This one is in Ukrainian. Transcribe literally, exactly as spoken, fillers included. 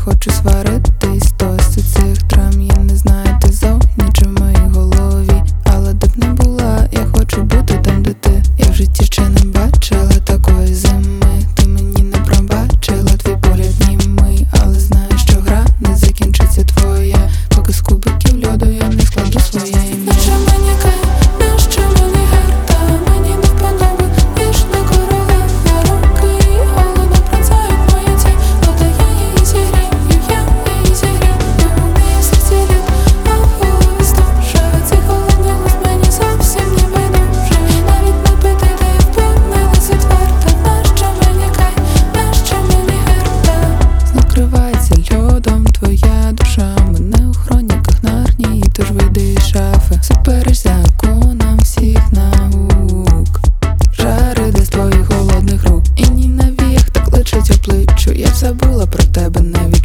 хочу сваритись, досить цих драм. Я не знаю, ти зовні чи в моїй голові, але де б не була, я хочу бути там, де ти. Я в житті ще не бачила такої зими. Ти мені не пробачила, твій погляд німий, але знаю, що гра не закінчиться твоя, поки з кубиків льоду я не складу своє ім'я. Наша маніка, наша манігерта, мені не вподоба, ніж на королева руки. Холодно пронзають моє тіло, та я її зігрію, я її зігрію. У неї серці лід, а в голові стужа. Цей холодний лист мені зовсім не байдуже. Навіть не питай, де я впевнилась відверто. Наша маніка, наша манігерта. Накривається льодом твоя душа, мене у хроніках Нарнії, тож вийди із шафи. Супереш законам всіх наук, жар іде з твоїх голодних рук, і ні на віях так личить обличчю. Я б забула про тебе навіть.